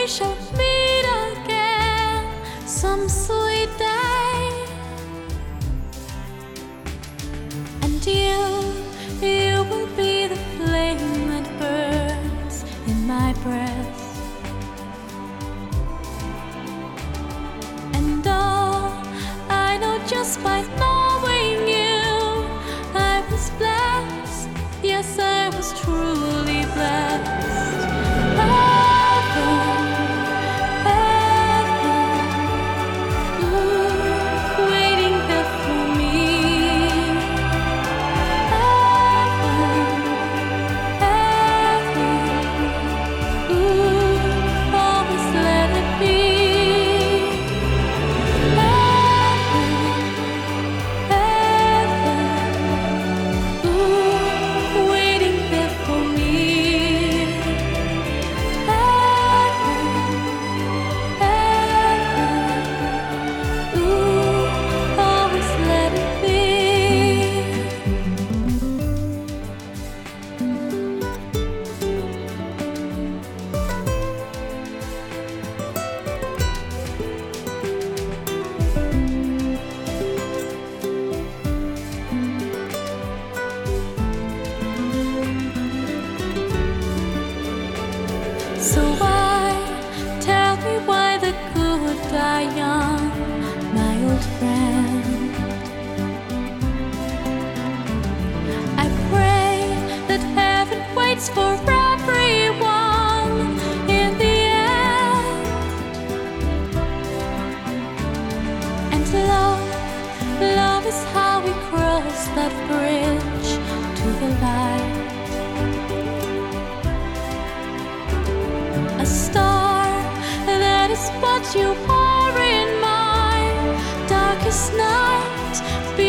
we shall meet again some sweet day. And you will be the flame that burns in my breast. And oh, I know just by knowing you, I was blessed. Yes, I was truly blessed. So why, tell me why the good die young, my old friend? I pray that heaven waits for everyone in the end. And love is how we cross that bridge to the light. A star, that is what you are in my darkest night.